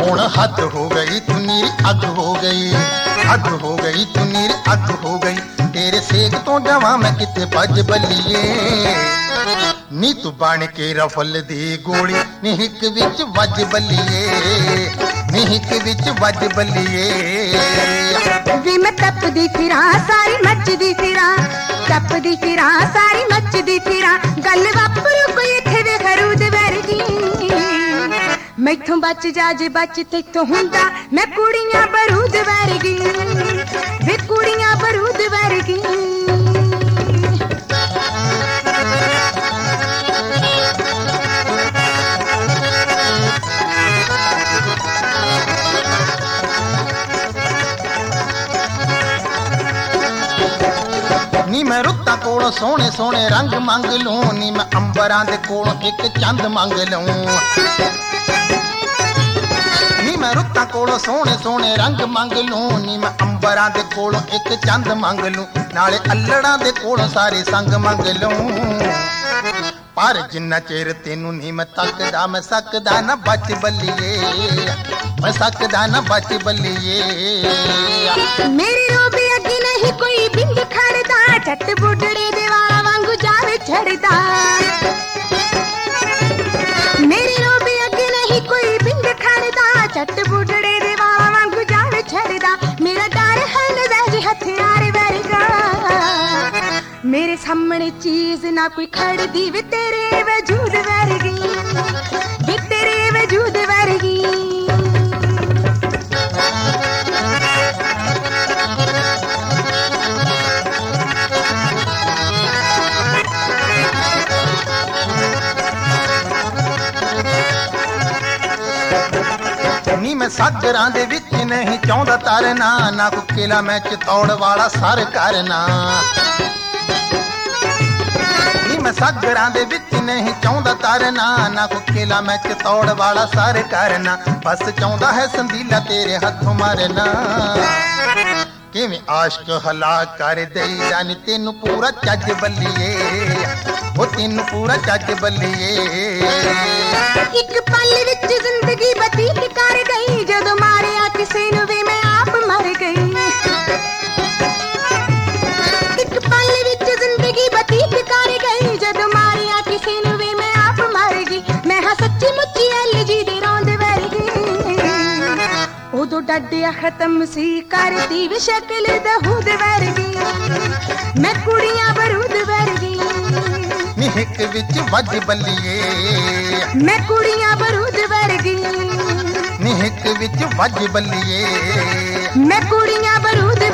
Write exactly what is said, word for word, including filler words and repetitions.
ਹੁਣ ਹੱਦ ਹੋ ਗਈ ਤੂੰ ਨੀਰੀ ਅੱਗ ਹੋ ਗਈ, ਹੱਦ ਹੋ ਗਈ ਤੂੰ ਨੀਰੀ ਅੱਗ ਹੋ ਗਈ। ਤੇਰੇ ਸੇਕ ਤੋਂ ਜਾਵਾਂ ਮੈਂ ਕਿਤੇ ਭੱਜ ਬੱਲੀਏ, ਨੀ ਤੂੰ ਬਣ ਕੇ ਰਫਲ ਦੀ ਗੋਲੀ ਨੀ ਹਿੱਕ ਵਿੱਚ ਵੱਜ ਬੱਲੀਏ, ਨੀ ਹਿੱਕ ਵਿੱਚ ਵੱਜ ਬੱਲੀਏ। ਵੇ ਮੈਂ ਤਪਦੀ ਫਿਰਾਂ ਸਾਰੀ ਮੱਚਦੀ ਫਿਰਾਂ, ਤਪਦੀ ਫਿਰਾਂ ਸਾਰੀ ਮੱਚਦੀ ਫਿਰਾਂ। ਗੱਲ ਵਾਪਰੂ ਕੋਈ ਇੱਥੇ ਵੇ ਖਰੂਦ ਵਰਗੀ, ਮੈਥੋਂ ਬਚ ਜਾ ਜੇ ਬਚ ਤੈਥੋਂ ਹੁੰਦਾ ਮੈਂ ਕੁੜੀਆਂ ਬਰੂਦ ਵਰਗੀ, ਵੇ ਕੁੜੀਆਂ ਬਰੂਦ ਵਰਗੀ। ਨੀ ਮੈਂ ਰੁੱਤਾਂ ਕੋਲੋਂ ਸੋਹਣੇ ਸੋਹਣੇ ਰੰਗ ਮੰਗ ਲੂੰ, ਨੀ ਮੈਂ ਅੰਬਰਾਂ ਦੇ ਕੋਲੋਂ ਇੱਕ ਚੰਦ ਮੰਗ ਲਊਂ। ਨੀ ਮੈਂ ਰੁੱਤਾਂ ਕੋਲੋਂ ਸੋਹਣੇ ਸੋਹਣੇ ਰੰਗ ਮੰਗ ਲੂੰ, ਨੀ ਮੈਂ ਅੰਬਰਾਂ ਦੇ ਕੋਲੋਂ ਇੱਕ ਚੰਦ ਮੰਗ ਲੂੰ। ਨਾਲੇ ਅਲੜਾਂ ਦੇ ਕੋਲੋਂ ਸਾਰੇ ਸੰਗ ਮੰਗ ਲੂੰ। ਪਰ ਜਿੰਨਾ ਚਿਰ ਤੈਨੂੰ ਨੀ ਮੈਂ ਤੱਕਦਾ ਮੈਂ ਸਕਦਾ ਨਾ ਬਚ ਬੱਲੀਏ, ਮੈਂ ਸਕਦਾ ਨਾ ਬਚ ਬੱਲੀਏ। ਮੇਰੀ ਰੂਬੀ ਅੱਗੇ ਨਹੀਂ ਕੋਈ ਬਿੰਦ ਖੜਦਾ, ਛੱਟ ਬੁੱਢੜੇ ਦੇ ਵਾਲਾਂ ਵਾਂਗੂ ਜਾਵੇ ਛੜਦਾ। ਮੇਰੀ ਰੂਬੀ ਅੱਗੇ ਨਹੀਂ ਕੋਈ ਬਿੰਦ ਖੜਦਾ, ਛੱਟ ਬੁੱਢੜੇ ਦੇ ਵਾਲਾਂ ਵਾਂਗੂ ਜਾਵੇ ਛੜਦਾ। ਮੇਰਾ ਡਰ ਹੈ ਨਜ਼ਾਇਜ਼ ਹਥਿਆਰ ਵਰਗਾ, ਮੇਰੇ ਸਾਹਮਣੇ ਚੀਜ਼ ਨਾ ਕੋਈ ਖੜਦੀ ਵੇ ਤੇਰੇ ਵਜੂਦ ਵਰਗੀ, ਵੇ ਤੇਰੇ ਵਜੂਦ ਵਰਗੀ। ਨੀ ਮੈਂ ਸਾਗਰਾਂ ਦੇ ਵਿੱਚ ਨਹੀਂ ਚਾਹੁੰਦਾ ਤਰਨਾ, ਨਾ ਕੋਈ ਕਿਲਾ ਮੈਂ ਚਤੌੜ ਵਾਲਾ ਸਰ ਕਰਨਾ। ਨੀ ਮੈਂ ਸਾਗਰਾਂ ਦੇ ਵਿੱਚ ਨਹੀਂ ਚਾਹੁੰਦਾ ਤਰਨਾ, ਨਾ ਕੋਈ ਕਿਲਾ ਮੈਂ ਚਤੌੜ ਵਾਲਾ ਸਰ ਕਰਨਾ। ਬਸ ਚਾਹੁੰਦਾ ਹੈ ਸੰਦੀਲਾ ਤੇਰੇ ਹੱਥੋਂ ਮਰਨਾ, ਕਿਵੇਂ ਆਸ਼ਕ ਹਲਾਕ ਕਰ ਦੇਈ ਜਾਨੀ ਤੈਨੂੰ ਪੂਰਾ ਚੱਜ ਬੱਲੀਏ, ਉਹ ਤੈਨੂੰ ਪੂਰਾ ਚੱਜ ਬੱਲੀਏ। ਇੱਕ ਪਲ ਵਿੱਚ ਜ਼ਿੰਦਗੀ ਬਤੀਤ ਕਰ ਗਈ, ਜਦੋਂ ਮਾਰਿਆ ਕਿਸੇ ਨੂੰ ਵੀ ਮੈਂ ਆਪ ਮਰ ਗਈ। ਇੱਕ ਪਲ ਵਿੱਚ ਜ਼ਿੰਦਗੀ ਬਤੀਤ ਕਰ ਗਈ, ਜਦੋਂ ਮਾਰਿਆ ਕਿਸੇ ਨੂੰ ਵੀ ਮੈਂ ਆਪ ਮਰ ਗਈ। ਮੈਂ ਹਾਂ ਸੱਚੀ ਮੁੱਚੀ ਐਲ ਜੀ ਦੀ ਰੌਂਦ ਵਰਗੀ, ਉਦੋਂ ਡੱਡਿਆ ਖਤਮ ਸੀ ਕਰਦੀ ਵੀ ਸ਼ਕਲ ਦਹੂਦ ਵਰਗੀ, ਮੈਂ ਕੁੜੀਆਂ ਬਰੂਦ ਵਰਗੀ। ਨੀ ਹਿੱਕ ਵਿੱਚ ਵੱਜ ਬੱਲੀਏ, ਮੈਂ ਕੁੜੀਆਂ ਬਰੂਦ ਵਰਗੀ। ਨੀ ਹਿੱਕ ਵਿੱਚ ਵੱਜ ਬੱਲੀਏ, ਮੈਂ ਕੁੜੀਆਂ ਬਰੂਦ